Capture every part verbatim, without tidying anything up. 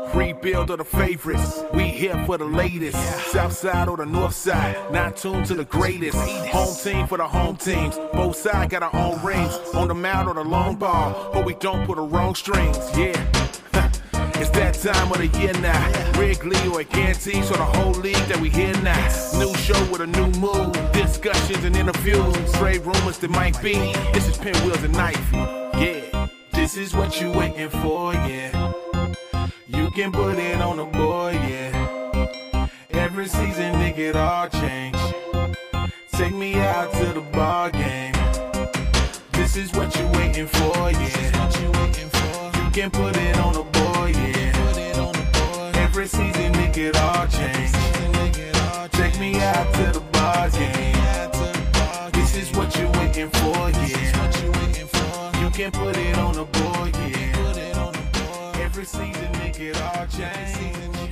Rebuild of the favorites. We here for the latest. South side or the north side. Not tuned to the greatest. Home team for the home teams. Both sides got our own rings. On the mound or the long ball. But we don't put the wrong strings. Yeah. It's that time of the year now. Wrigley or Ganty, so the whole league that we hear now. New show with a new mood. Discussions and interviews. Straight rumors that might be. This is Pinwheels and Knife. Yeah. This is what you waiting for, yeah. You can put it on the board, yeah. Every season, nigga, it all change. Take me out to the ball game. This is what you waiting for, yeah. You can put it on the board, yeah. Every season, nigga, it all change. Take me out to the ball game. This is what you waiting for, yeah. You can put it on the board, yeah. Every season, nigga, it all change.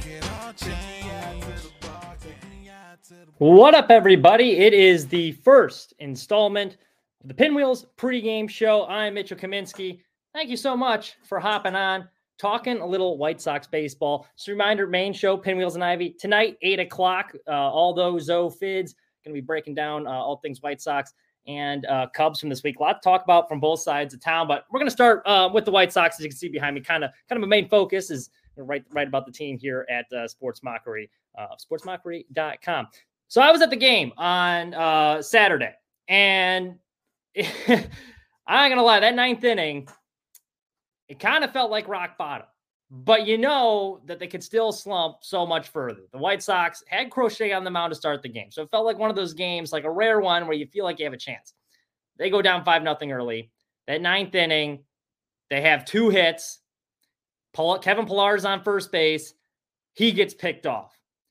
What up, everybody? It is the first installment of the Pinwheels pregame show. I'm Mitchell Kaminsky. Thank you so much for hopping on, talking a little White Sox baseball. Just a reminder, main show, Pinwheels and Ivy, tonight, eight o'clock. Uh, all those O-Fids, going to be breaking down uh, all things White Sox and uh, Cubs from this week. A lot to talk about from both sides of town, but we're going to start uh, with the White Sox. As you can see behind me, kind of kind of a main focus is right, right about the team here at uh, Sports Mockery, uh, sports mockery dot com. So I was at the game on uh, Saturday, and it, I'm not going to lie, that ninth inning, it kind of felt like rock bottom. But you know that they could still slump so much further. The White Sox had Crochet on the mound to start the game. So it felt like one of those games, like a rare one where you feel like you have a chance. They go down five nothing early. That ninth inning, they have two hits. Paul, Kevin Pillar's on first base. He gets picked off.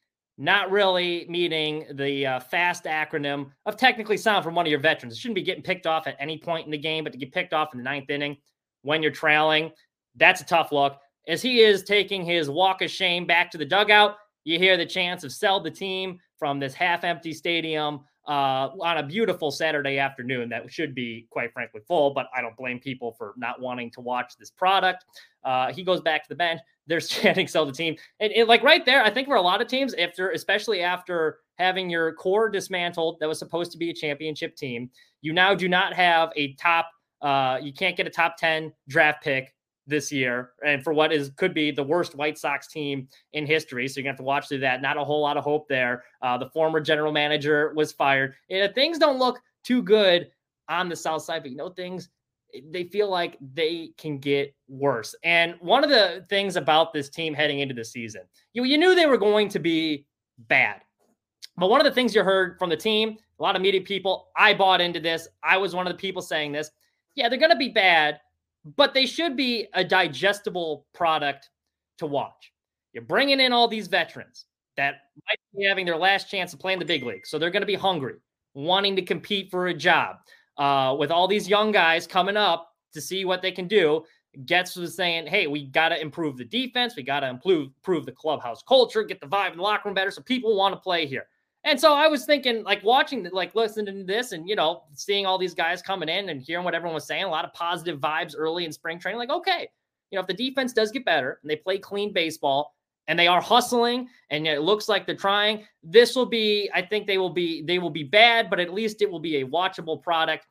Not really meeting the uh, FAST acronym of technically sound from one of your veterans. It shouldn't be getting picked off at any point in the game, but to get picked off in the ninth inning when you're trailing, that's a tough look. As he is taking his walk of shame back to the dugout, you hear the chants of "Sell the team" from this half-empty stadium uh, on a beautiful Saturday afternoon that should be, quite frankly, full, but I don't blame people for not wanting to watch this product. Uh, he goes back to the bench. They're chanting "Sell the team." And it, like right there, I think for a lot of teams, after, especially after having your core dismantled that was supposed to be a championship team, you now do not have a top, uh, you can't get a top ten draft pick this year, and for what is could be the worst White Sox team in history. So you're gonna have to watch through that. Not a whole lot of hope there. Uh, the former general manager was fired. And things don't look too good on the South side, but you know, things, they feel like they can get worse. And one of the things about this team heading into the season, you, you knew they were going to be bad. But one of the things you heard from the team, a lot of media people, I bought into this. I was one of the people saying this. Yeah, they're going to be bad, but they should be a digestible product to watch. You're bringing in all these veterans that might be having their last chance to play in the big league. So they're going to be hungry, wanting to compete for a job. Uh, with all these young guys coming up to see what they can do, Getz was saying, hey, we got to improve the defense. We got to improve, improve the clubhouse culture, get the vibe in the locker room better so people want to play here. And so I was thinking, like watching, like listening to this and, you know, seeing all these guys coming in and hearing what everyone was saying, a lot of positive vibes early in spring training. Like, okay, you know, if the defense does get better and they play clean baseball and they are hustling and it looks like they're trying, this will be, I think they will be, they will be bad, but at least it will be a watchable product.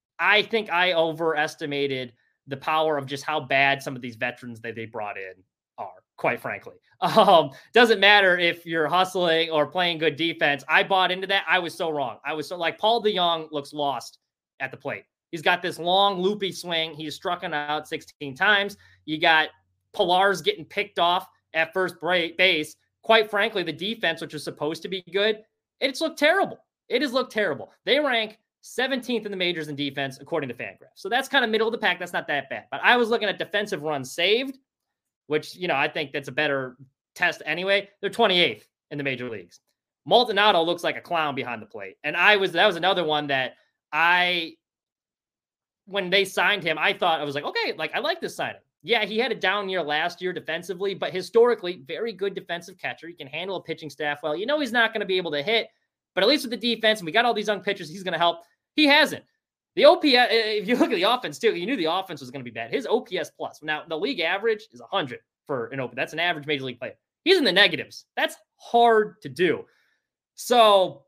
I think I overestimated the power of just how bad some of these veterans that they brought in are, quite frankly. Um, doesn't matter if you're hustling or playing good defense. I bought into that. I was so wrong. I was so like Paul DeJong looks lost at the plate. He's got this long loopy swing. He's struck out sixteen times. You got Pillar's getting picked off at first base. Quite frankly, the defense, which was supposed to be good, it's looked terrible. It has looked terrible. They rank seventeenth in the majors in defense, according to Fangraphs. So that's kind of middle of the pack. That's not that bad. But I was looking at defensive runs saved, which, you know, I think that's a better test anyway. They're twenty-eighth in the major leagues. Maldonado looks like a clown behind the plate. And I was, that was another one that I, when they signed him, I thought, I was like, okay, like, I like this signing. Yeah, he had a down year last year defensively, but historically, very good defensive catcher. He can handle a pitching staff well. You know, he's not going to be able to hit, but at least with the defense, and we got all these young pitchers, he's going to help. He hasn't. The O P S, if you look at the offense too, you knew the offense was going to be bad. His O P S plus, now the league average is one hundred for an open. That's an average major league player. He's in the negatives. That's hard to do. So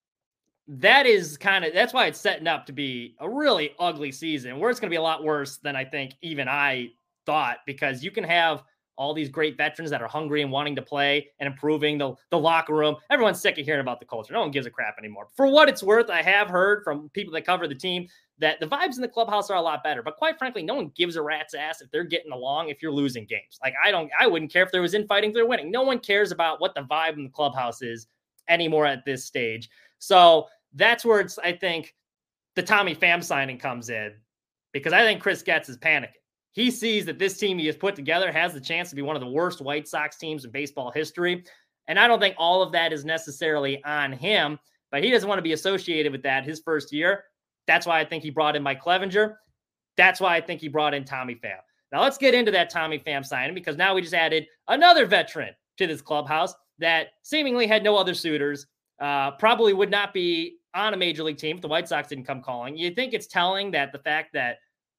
that is kind of, that's why it's setting up to be a really ugly season where it's going to be a lot worse than I think even I thought, because you can have all these great veterans that are hungry and wanting to play and improving the, the locker room. Everyone's sick of hearing about the culture. No one gives a crap anymore. For what it's worth, I have heard from people that cover the team that the vibes in the clubhouse are a lot better. But quite frankly, no one gives a rat's ass if they're getting along, if you're losing games. Like, I don't, I wouldn't care if there was infighting, if they're winning. No one cares about what the vibe in the clubhouse is anymore at this stage. So that's where it's, I think, the Tommy Pham signing comes in, because I think Chris Getz is panicking. He sees that this team he has put together has the chance to be one of the worst White Sox teams in baseball history. And I don't think all of that is necessarily on him, but he doesn't want to be associated with that his first year. That's why I think he brought in Mike Clevenger. That's why I think he brought in Tommy Pham. Now let's get into that Tommy Pham signing, because now we just added another veteran to this clubhouse that seemingly had no other suitors, uh, probably would not be on a major league team if the White Sox didn't come calling. You think it's telling that the fact that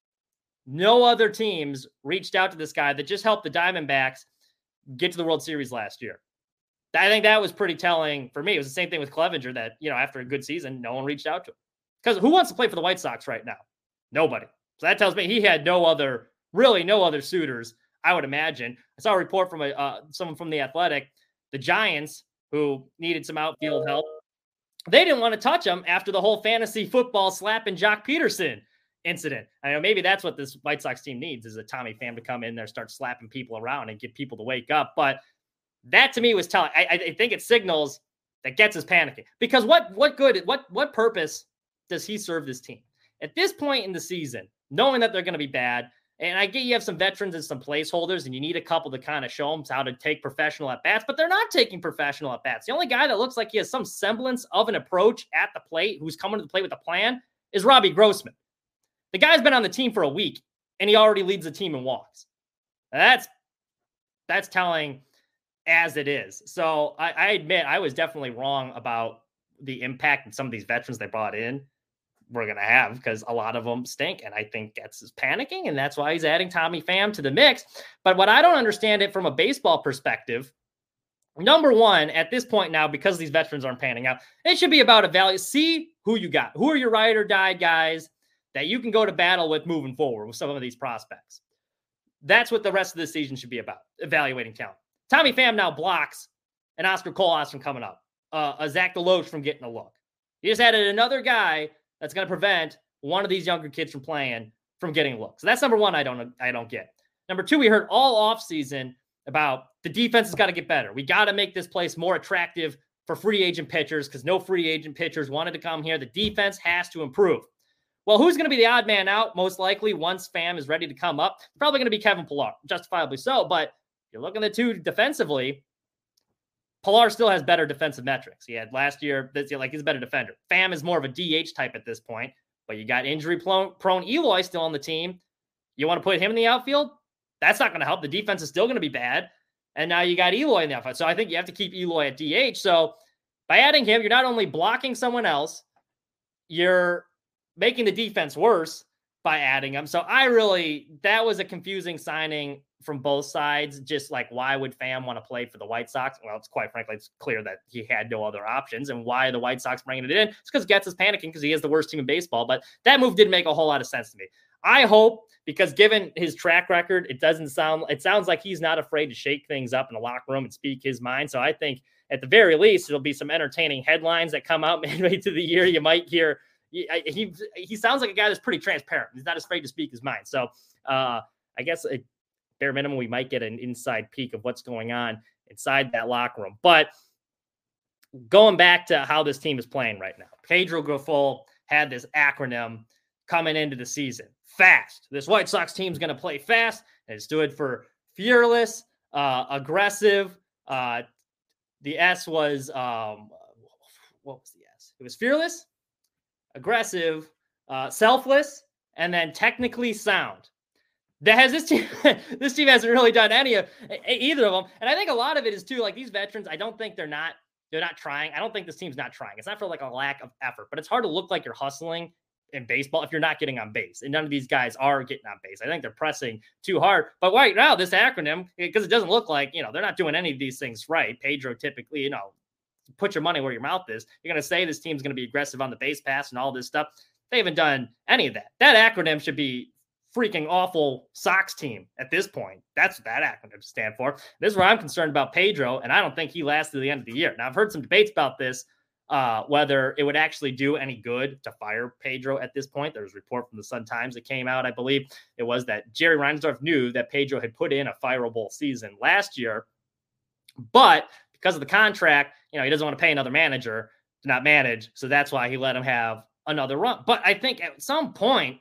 no other teams reached out to this guy that just helped the Diamondbacks get to the World Series last year. I think that was pretty telling for me. It was the same thing with Clevenger, that, you know, after a good season, no one reached out to him. Because who wants to play for the White Sox right now? Nobody. So that tells me he had no other, really no other suitors, I would imagine. I saw a report from a uh, someone from The Athletic. The Giants, who needed some outfield help, they didn't want to touch him after the whole fantasy football slapping Jock Peterson incident. I know maybe that's what this White Sox team needs, is a Tommy Pham to come in there, start slapping people around and get people to wake up. But that to me was telling. I, I think it signals that Getz is panicking, because what what good what what purpose does he serve this team at this point in the season, knowing that they're going to be bad? And I get you have some veterans and some placeholders, and you need a couple to kind of show them how to take professional at bats, but they're not taking professional at bats. The only guy that looks like he has some semblance of an approach at the plate, who's coming to the plate with a plan, is Robbie Grossman. The guy's been on the team for a week, and he already leads the team in walks. That's that's telling as it is. So I, I admit I was definitely wrong about the impact that some of these veterans they brought in were going to have, because a lot of them stink. And I think Getz is panicking, and that's why he's adding Tommy Pham to the mix. But what I don't understand it from a baseball perspective, number one, at this point now, because these veterans aren't panning out, it should be about a value. See who you got. Who are your ride or die guys that you can go to battle with moving forward with some of these prospects? That's what the rest of the season should be about, evaluating talent. Tommy Pham now blocks an Oscar Colas from coming up, uh, a Zach Deloach from getting a look. You just added another guy that's going to prevent one of these younger kids from playing, from getting a look. So that's number one I don't I don't get. Number two, we heard all offseason about the defense has got to get better. We got to make this place more attractive for free agent pitchers, because no free agent pitchers wanted to come here. The defense has to improve. Well, who's going to be the odd man out, most likely, once Pham is ready to come up? Probably going to be Kevin Pillar, justifiably so. But you're looking at the two defensively, Pillar still has better defensive metrics. He had last year, this year, like he's a better defender. Pham is more of a D H type at this point, but you got injury-prone Eloy still on the team. You want to put him in the outfield? That's not going to help. The defense is still going to be bad. And now you got Eloy in the outfield. So I think you have to keep Eloy at D H. So by adding him, you're not only blocking someone else, you're making the defense worse by adding him. So I really, that was a confusing signing from both sides. Just like, why would Pham want to play for the White Sox? Well, it's quite frankly, it's clear that he had no other options. And why are the White Sox bringing it in? It's because Getz is panicking because he has the worst team in baseball. But that move didn't make a whole lot of sense to me. I hope, because given his track record, it doesn't sound, it sounds like he's not afraid to shake things up in the locker room and speak his mind. So I think at the very least, it'll be some entertaining headlines that come out midway through the year. You might hear, he, he, he sounds like a guy that's pretty transparent. He's not afraid to speak his mind. So uh, I guess at bare minimum, we might get an inside peek of what's going on inside that locker room. But going back to how this team is playing right now, Pedro Grifol had this acronym coming into the season. FAST. This White Sox team is going to play fast. And it stood for fearless, uh, aggressive. Uh, the S was, um, what was the S? It was fearless, aggressive, uh, selfless, and then technically sound. That has this team, this team hasn't really done any of either of them. And I think a lot of it is too, like these veterans, I don't think they're not, they're not trying. I don't think this team's not trying. It's not for like a lack of effort, but it's hard to look like you're hustling in baseball if you're not getting on base. And none of these guys are getting on base. I think they're pressing too hard. But right now, this acronym, because it doesn't look like, you know, they're not doing any of these things right. Pedro typically, you know, put your money where your mouth is. You're going to say this team's going to be aggressive on the base pass and all this stuff. They haven't done any of that. That acronym should be freaking awful Sox team at this point. That's what that acronym stand for. This is where I'm concerned about Pedro, and I don't think he lasts to the end of the year. Now, I've heard some debates about this, uh, whether it would actually do any good to fire Pedro at this point. There was a report from the Sun-Times that came out, I believe. It was that Jerry Reinsdorf knew that Pedro had put in a fireable season last year, but because of the contract, you know, he doesn't want to pay another manager to not manage, so that's why he let him have another run. But I think at some point,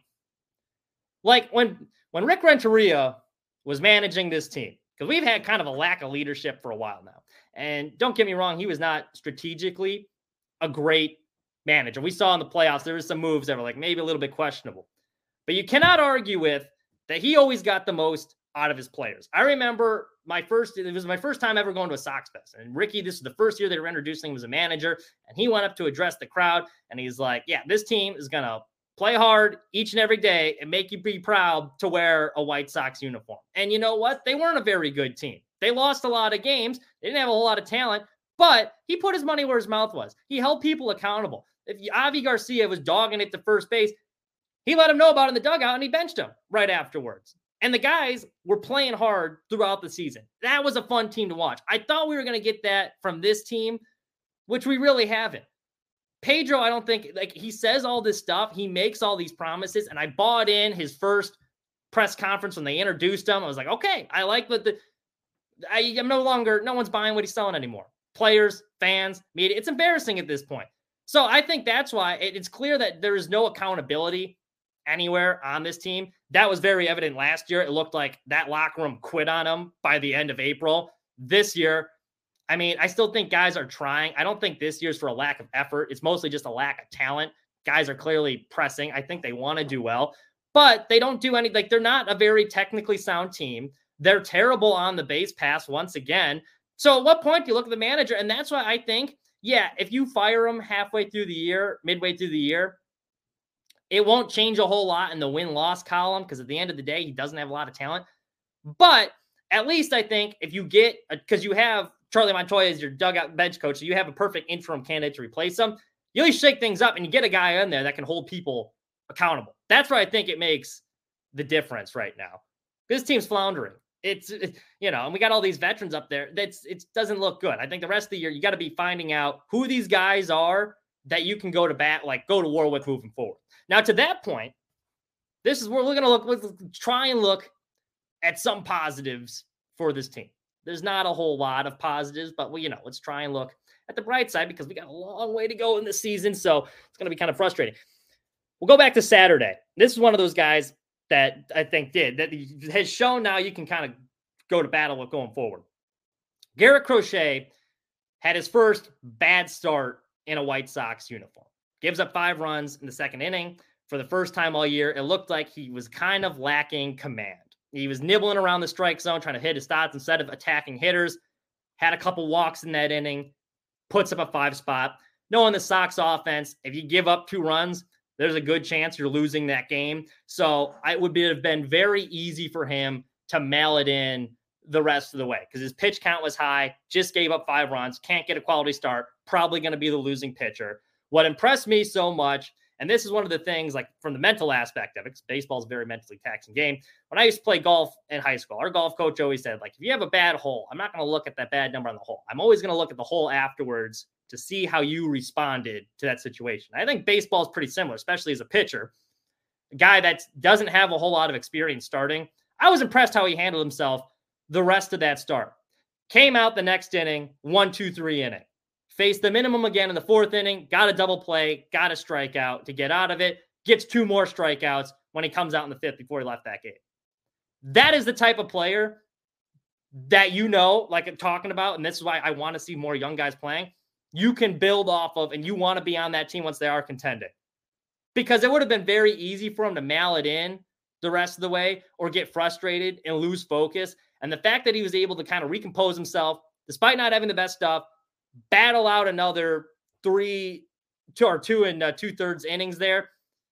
like when when Rick Renteria was managing this team, because we've had kind of a lack of leadership for a while now. And don't get me wrong, he was not strategically a great manager. We saw in the playoffs, there were some moves that were like maybe a little bit questionable. But you cannot argue with that he always got the most out of his players. I remember my first, it was my first time ever going to a Sox Fest. And Ricky, this is the first year they were introducing him as a manager. And he went up to address the crowd. And he's like, yeah, this team is going to play hard each and every day and make you be proud to wear a White Sox uniform. And you know what? They weren't a very good team. They lost a lot of games. They didn't have a whole lot of talent, but he put his money where his mouth was. He held people accountable. If Avi Garcia was dogging it to first base, he let him know about it in the dugout and he benched him right afterwards. And the guys were playing hard throughout the season. That was a fun team to watch. I thought we were going to get that from this team, which we really haven't. Pedro, I don't think, like, he says all this stuff. He makes all these promises, and I bought in his first press conference when they introduced him. I was like, okay, I like what the, I, I'm no longer, no one's buying what he's selling anymore. Players, fans, media. It's embarrassing at this point. So I think that's why it, it's clear that there is no accountability anywhere on this team. That was very evident last year. It looked like that locker room quit on him by the end of April. This year, I mean, I still think guys are trying. I don't think this year's for a lack of effort. It's mostly just a lack of talent. Guys are clearly pressing. I think they want to do well, but they don't do any, like, they're not a very technically sound team. They're terrible on the base pass once again. So at what point do you look at the manager? And that's why I think, yeah, if you fire him halfway through the year, midway through the year, it won't change a whole lot in the win-loss column because at the end of the day, he doesn't have a lot of talent. But at least I think if you get, because you have Charlie Montoya as your dugout bench coach, so you have a perfect interim candidate to replace him, you at least shake things up and you get a guy in there that can hold people accountable. That's where I think it makes the difference right now. This team's floundering. It's, it, you know, and we got all these veterans up there. That's, it doesn't look good. I think the rest of the year, you got to be finding out who these guys are that you can go to bat, like go to war with moving forward. Now, to that point, this is where we're going to look, let's try and look at some positives for this team. There's not a whole lot of positives, but, well, you know, let's try and look at the bright side because we got a long way to go in the season. So it's going to be kind of frustrating. We'll go back to Saturday. This is one of those guys that I think did, that has shown now you can kind of go to battle with going forward. Garrett Crochet had his first bad start in a White Sox uniform. Gives up five runs in the second inning. For the first time all year, it looked like he was kind of lacking command. He was nibbling around the strike zone, trying to hit his spots instead of attacking hitters. Had a couple walks in that inning. Puts up a five spot. Knowing the Sox offense, if you give up two runs, there's a good chance you're losing that game. So it would be, have been very easy for him to mail it in the rest of the way because his pitch count was high, just gave up five runs, can't get a quality start, probably going to be the losing pitcher. What impressed me so much, and this is one of the things, like from the mental aspect of it, because baseball is a very mentally taxing game. When I used to play golf in high school, our golf coach always said, like, if you have a bad hole, I'm not going to look at that bad number on the hole. I'm always going to look at the hole afterwards to see how you responded to that situation. I think baseball is pretty similar, especially as a pitcher. A guy that doesn't have a whole lot of experience starting. I was impressed how he handled himself the rest of that start. Came out the next inning, one, two, three inning. Faced the minimum again in the fourth inning, got a double play, got a strikeout to get out of it, gets two more strikeouts when he comes out in the fifth before he left that game. That is the type of player that, you know, like I'm talking about, and this is why I want to see more young guys playing, you can build off of, and you want to be on that team once they are contending. Because it would have been very easy for him to mail it in the rest of the way or get frustrated and lose focus. And the fact that he was able to kind of recompose himself, despite not having the best stuff, battle out another three, two or two and uh, two thirds innings there.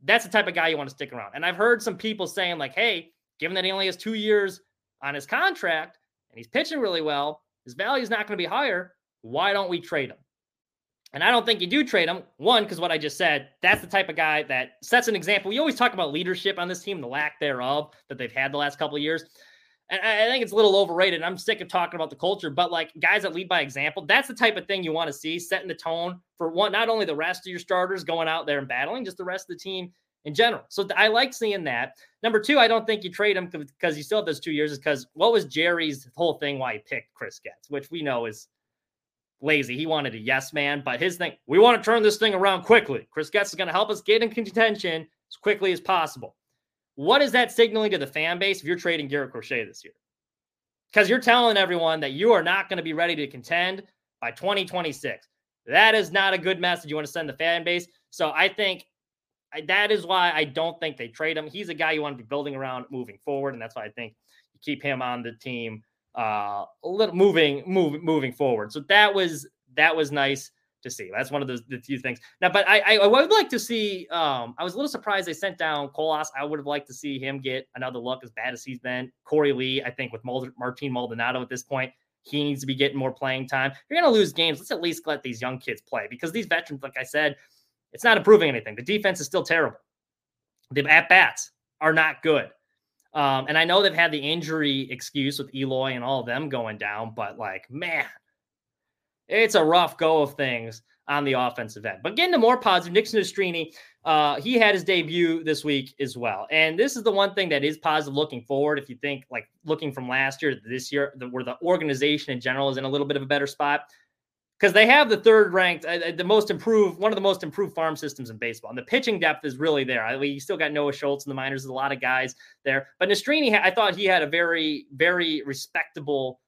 that's the type of guy you want to stick around. And I've heard some people saying like, hey, given that he only has two years on his contract and he's pitching really well, his value is not going to be higher. Why don't we trade him? And I don't think you do trade him. One, because what I just said, that's the type of guy that sets an example. We always talk about leadership on this team, the lack thereof that they've had the last couple of years. And I think it's a little overrated. I'm sick of talking about the culture, but like guys that lead by example, that's the type of thing you want to see, setting the tone for one, not only the rest of your starters going out there and battling, just the rest of the team in general. So I like seeing that. Number two, I don't think you trade him because you still have those two years is because what was Jerry's whole thing why he picked Chris Getz, which we know is lazy. He wanted a yes man, but his thing, we want to turn this thing around quickly. Chris Getz is going to help us get in contention as quickly as possible. What is that signaling to the fan base if you're trading Garrett Crochet this year? Because you're telling everyone that you are not going to be ready to contend by twenty twenty-six. That is not a good message you want to send the fan base. So I think I, that is why I don't think they trade him. He's a guy you want to be building around moving forward, and that's why I think you keep him on the team uh, a little moving, move, moving forward. So that was that was nice to see. That's one of the, the few things. Now, but I, I, I would like to see, um, I was a little surprised they sent down Colas. I would have liked to see him get another look as bad as he's been. Corey Lee, I think with Mulder, Martin Maldonado at this point, he needs to be getting more playing time. You're going to lose games. Let's at least let these young kids play because these veterans, like I said, it's not improving anything. The defense is still terrible. The at-bats are not good. Um, and I know they've had the injury excuse with Eloy and all of them going down, but like, man, it's a rough go of things on the offensive end. But getting to more positive, Nick Nastrini, uh, he had his debut this week as well. And this is the one thing that is positive looking forward. If you think like looking from last year to this year, the, where the organization in general is in a little bit of a better spot, because they have the third ranked, uh, the most improved, one of the most improved farm systems in baseball. And the pitching depth is really there. I mean, you still got Noah Schultz in the minors. There's a lot of guys there. But Nastrini, I thought he had a very, very respectable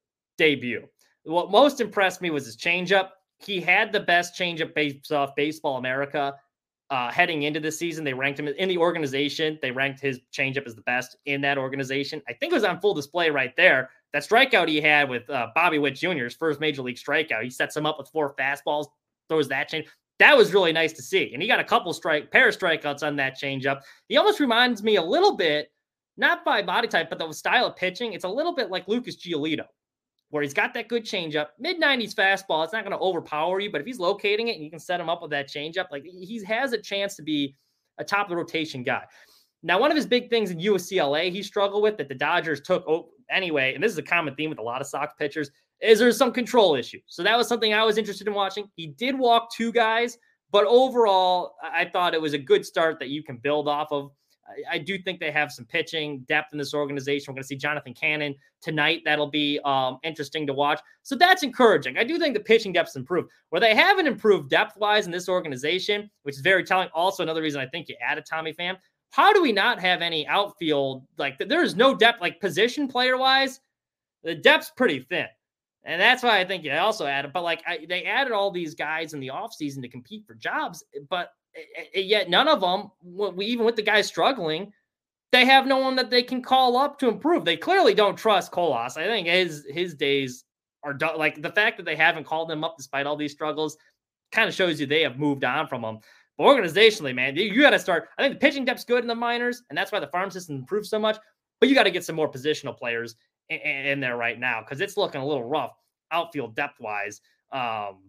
debut. What most impressed me was his changeup. He had the best changeup based off Baseball America uh, heading into this season. They ranked him in the organization. They ranked his changeup as the best in that organization. I think it was on full display right there. That strikeout he had with uh, Bobby Witt Junior, his first major league strikeout. He sets him up with four fastballs, throws that change. That was really nice to see. And he got a couple strike, pair of strikeouts on that changeup. He almost reminds me a little bit, not by body type, but the style of pitching. It's a little bit like Lucas Giolito, where he's got that good changeup, mid nineties fastball. It's not going to overpower you, but if he's locating it and you can set him up with that changeup, like he has a chance to be a top of the rotation guy. Now, one of his big things in U C L A he struggled with that the Dodgers took oh, anyway, and this is a common theme with a lot of Sox pitchers, is there's some control issue. So that was something I was interested in watching. He did walk two guys, but overall, I thought it was a good start that you can build off of. I do think they have some pitching depth in this organization. We're going to see Jonathan Cannon tonight. That'll be um, interesting to watch. So that's encouraging. I do think the pitching depth's improved. Where they haven't improved depth-wise in this organization, which is very telling. Also, another reason I think you added Tommy Pham. How do we not have any outfield? Like, there is no depth, like position player-wise. The depth's pretty thin. And that's why I think you also added. But, like, I, they added all these guys in the offseason to compete for jobs. But yet none of them, even with the guys struggling, they have no one that they can call up to improve. They clearly don't trust Colas. I think his his days are done. Like the fact that they haven't called him up despite all these struggles kind of shows you they have moved on from him. But organizationally, man, you, you got to start. I think the pitching depth's good in the minors, and that's why the farm system improved so much. But you got to get some more positional players in, in there right now because it's looking a little rough outfield depth wise. Um,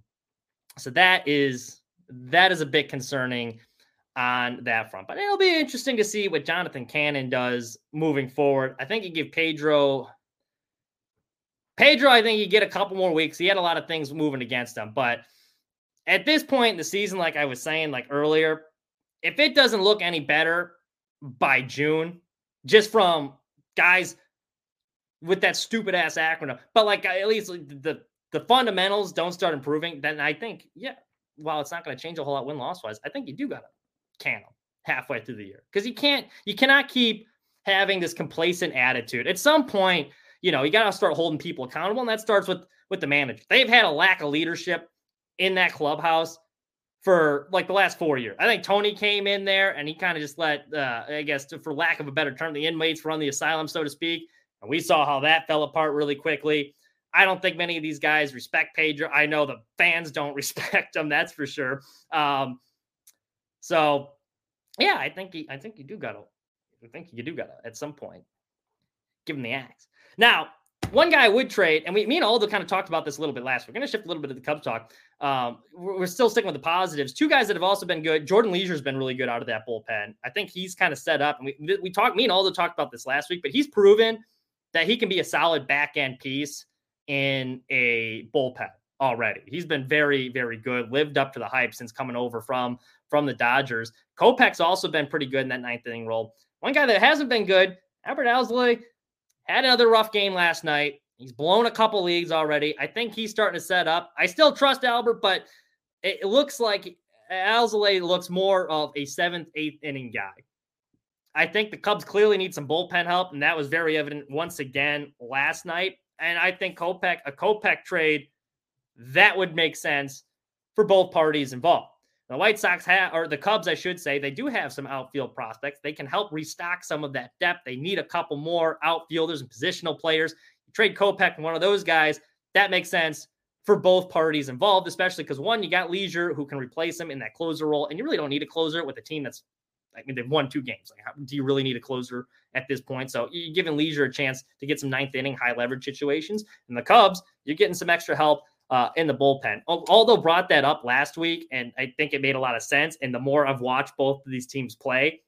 so that is. That is a bit concerning on that front. But it'll be interesting to see what Jonathan Cannon does moving forward. I think you give Pedro Pedro, I think you get a couple more weeks. He had a lot of things moving against him. But at this point in the season, like I was saying like earlier, if it doesn't look any better by June, just from guys with that stupid ass acronym, but like at least the, the fundamentals don't start improving, then I think, yeah, while it's not going to change a whole lot win-loss wise, I think you do got to can them halfway through the year because you can't, you cannot keep having this complacent attitude. At some point, you know, you got to start holding people accountable, and that starts with with the manager. They've had a lack of leadership in that clubhouse for like the last four years. I think Tony came in there and he kind of just let, uh, I guess, to, for lack of a better term, the inmates run the asylum, so to speak. And we saw how that fell apart really quickly. I don't think many of these guys respect Pedro. I know the fans don't respect him, that's for sure. Um, so Yeah, I think he, I think you do gotta. I think you do gotta at some point give him the axe. Now, one guy I would trade, and we, me and Aldo kind of talked about this a little bit last. We're going to shift a little bit of the Cubs talk. Um, we're, we're still sticking with the positives. Two guys that have also been good. Jordan Leisure's been really good out of that bullpen. I think he's kind of set up. And we we talked. Me and Aldo talked about this last week, but he's proven that he can be a solid back end piece in a bullpen already. He's been very, very good. Lived up to the hype since coming over from from the Dodgers. Kopech's also been pretty good in that ninth inning role. One guy that hasn't been good, Albert Alzolay. Had another rough game last night. He's blown a couple leads already. I think he's starting to set up. I still trust Albert, but it looks like Alzolay looks more of a seventh, eighth inning guy. I think the Cubs clearly need some bullpen help, and that was very evident once again last night. And I think Kopech, a Kopech trade, that would make sense for both parties involved. The White Sox have, or the Cubs, I should say, they do have some outfield prospects. They can help restock some of that depth. They need a couple more outfielders and positional players. You trade Kopech and one of those guys, that makes sense for both parties involved, especially because, one, you got Leisure who can replace him in that closer role, and you really don't need a closer with a team that's, I mean, they've won two games. Like, how, do you really need a closer at this point? So you're giving Leisure a chance to get some ninth inning, high leverage situations. And the Cubs, you're getting some extra help Uh, in the bullpen. Aldo brought that up last week, and I think it made a lot of sense. And the more I've watched both of these teams play,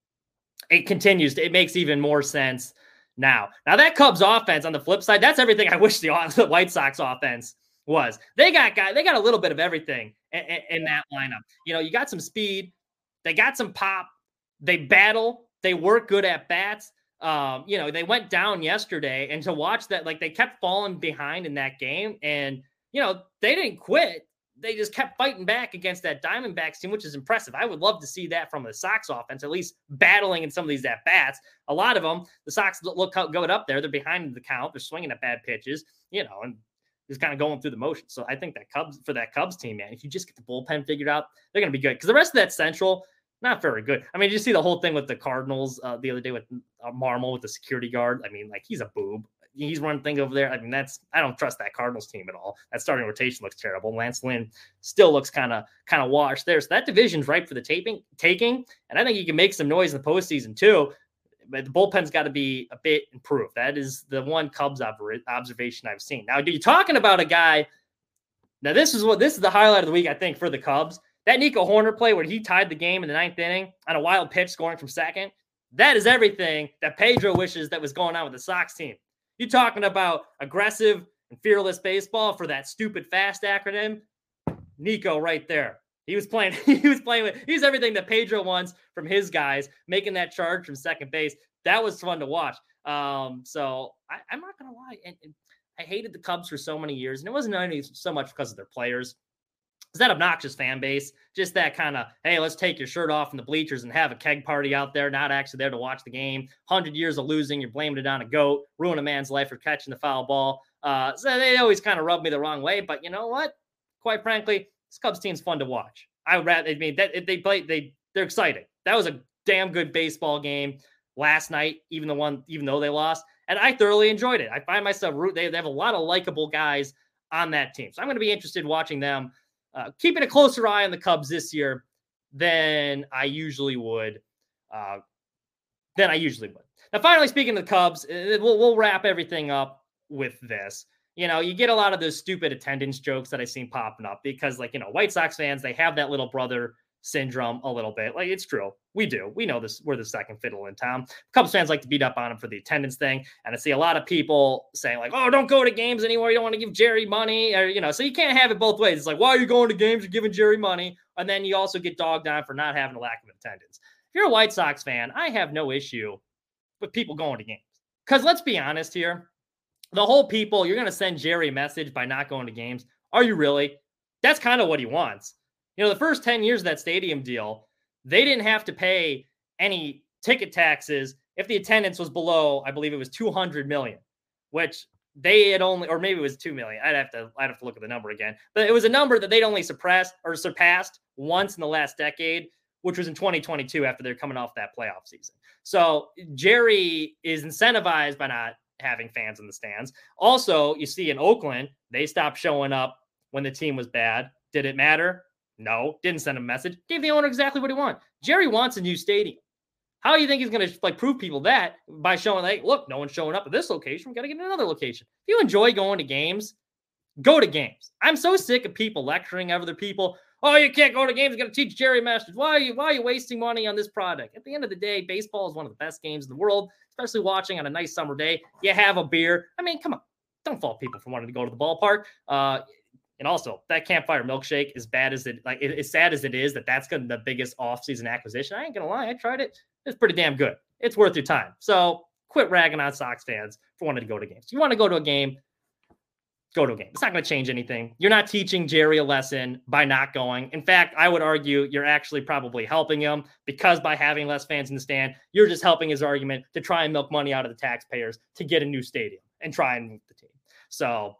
it continues. To, it makes even more sense now. Now, that Cubs offense on the flip side, that's everything I wish the, the White Sox offense was. They got guy, they got a little bit of everything in, in, in that lineup. You know, you got some speed. They got some pop. They battle. They work good at bats. Um, you know, they went down yesterday, and to watch that, like, they kept falling behind in that game, and you know, they didn't quit. They just kept fighting back against that Diamondbacks team, which is impressive. I would love to see that from the Sox offense, at least battling in some of these at-bats. A lot of them, the Sox look going up there. They're behind the count. They're swinging at bad pitches, you know, and just kind of going through the motions. So I think that Cubs, for that Cubs team, man, if you just get the bullpen figured out, they're going to be good. Because the rest of that Central, not very good. I mean, you see the whole thing with the Cardinals uh, the other day with uh, Marmol with the security guard. I mean, like, he's a boob. He's running things over there. I mean, that's, I don't trust that Cardinals team at all. That starting rotation looks terrible. Lance Lynn still looks kind of, kind of washed there. So that division's ripe for the taping, taking. And I think you can make some noise in the postseason too. But the bullpen's got to be a bit improved. That is the one Cubs observation I've seen. Now, you're talking about a guy. Now, this is what, this is the highlight of the week, I think, for the Cubs. That Nico Hoerner play where he tied the game in the ninth inning on a wild pitch scoring from second. That is everything that Pedro wishes that was going on with the Sox team. You're talking about aggressive and fearless baseball for that stupid FAST acronym. Nico right there. He was playing, he was playing with, he's everything that Pedro wants from his guys, making that charge from second base. That was fun to watch. Um, so I, I'm not going to lie. And, and I hated the Cubs for so many years, and it wasn't only so much because of their players. It's that obnoxious fan base, just that kind of, hey, let's take your shirt off in the bleachers and have a keg party out there, not actually there to watch the game. one hundred years of losing, you're blaming it on a goat, ruin a man's life for catching the foul ball. Uh, so they always kind of rub me the wrong way. But you know what? Quite frankly, this Cubs team's fun to watch. I would rather, I mean, that if they play, they they're exciting. That was a damn good baseball game last night, even the one, even though they lost, and I thoroughly enjoyed it. I find myself root. They, they have a lot of likable guys on that team, so I'm going to be interested in watching them. Uh, keeping a closer eye on the Cubs this year than I usually would. Uh, than I usually would. Now, finally, speaking of the Cubs, we'll, we'll wrap everything up with this. You know, you get a lot of those stupid attendance jokes that I've seen popping up because, like, you know, White Sox fans, they have that little brother syndrome a little bit. Like, it's true. We do. We know this. We're the second fiddle in town. Cubs fans like to beat up on them for the attendance thing. And I see a lot of people saying, like, oh, don't go to games anymore. You don't want to give Jerry money. Or, you know, so you can't have it both ways. It's like, why are you going to games? You're giving Jerry money. And then you also get dogged on for not having a lack of attendance. If you're a White Sox fan, I have no issue with people going to games. Because let's be honest here. The whole people, you're going to send Jerry a message by not going to games. Are you really? That's kind of what he wants. You know, the first ten years of that stadium deal, they didn't have to pay any ticket taxes if the attendance was below, I believe it was two hundred million, which they had only, or maybe it was two million. I'd have to, I'd have to look at the number again, but it was a number that they'd only suppressed or surpassed once in the last decade, which was in twenty twenty-two after they're coming off that playoff season. So Jerry is incentivized by not having fans in the stands. Also, you see in Oakland, they stopped showing up when the team was bad. Did it matter? No, didn't send a message. Gave the owner exactly what he wanted. Jerry wants a new stadium. How do you think he's going to like prove people that? By showing like, look, no one's showing up at this location. We got to get another location. If you enjoy going to games, go to games. I'm so sick of people lecturing other people. Oh, you can't go to games. You got to teach Jerry Masters. Why are you, why are you wasting money on this product? At the end of the day, baseball is one of the best games in the world, especially watching on a nice summer day. You have a beer. I mean, come on. Don't fault people for wanting to go to the ballpark. Uh, And also, that campfire milkshake, as bad as it, like, as sad as it is, that that's going to be the biggest off-season acquisition. I ain't going to lie. I tried it. It's pretty damn good. It's worth your time. So quit ragging on Sox fans for wanting to go to games. If you want to go to a game, go to a game. It's not going to change anything. You're not teaching Jerry a lesson by not going. In fact, I would argue you're actually probably helping him, because by having less fans in the stand, you're just helping his argument to try and milk money out of the taxpayers to get a new stadium and try and move the team. So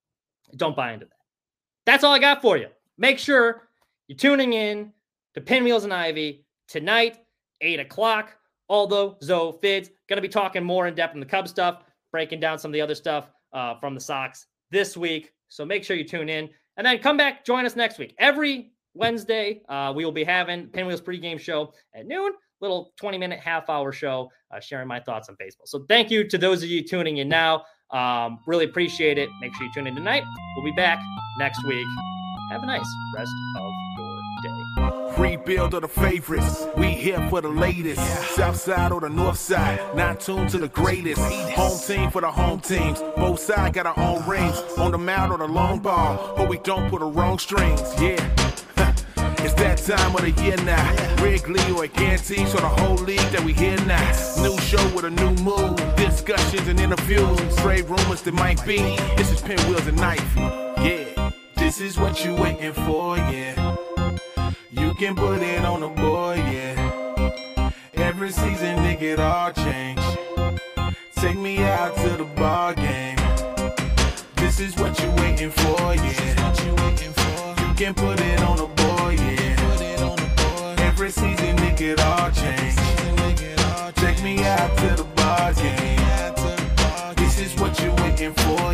don't buy into that. That's all I got for you. Make sure you're tuning in to Pinwheels and Ivy tonight, eight o'clock. Although Zoe Fids going to be talking more in depth on the Cubs stuff, breaking down some of the other stuff uh, from the Sox this week. So make sure you tune in, and then come back, join us next week. Every Wednesday, uh, we will be having Pinwheels pregame show at noon, little twenty minute, half hour show, uh, sharing my thoughts on baseball. So thank you to those of you tuning in now. Um, really appreciate it. Make sure you tune in tonight. We'll be back next week. Have a nice rest of your day. Rebuild of the favorites. We here for the latest. South side or the north side. Not tuned to the greatest. Home team for the home teams. Both sides got our own rings. On the mound or the long ball. But we don't put the wrong strings. Yeah. It's that time of the year now. Wrigley or Ganty, so the whole league that we hear now. New show with a new mood. Discussions and interviews. Trade rumors that might be. This is Pinwheels and Knife. Yeah. This is what you waiting for, yeah. You can put it on the board, yeah. Every season, nigga, it all change. Take me out to the ball game. This is what you waiting for, yeah. You can put it on the board, yeah. Every season, nigga, it all change. Take me out to the ball game. This is what you waiting for,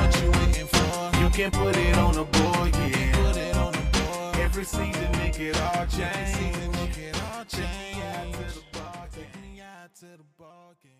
yeah. You can put it on the board, yeah. Every season, nigga, it all change. Take me out to the ball game.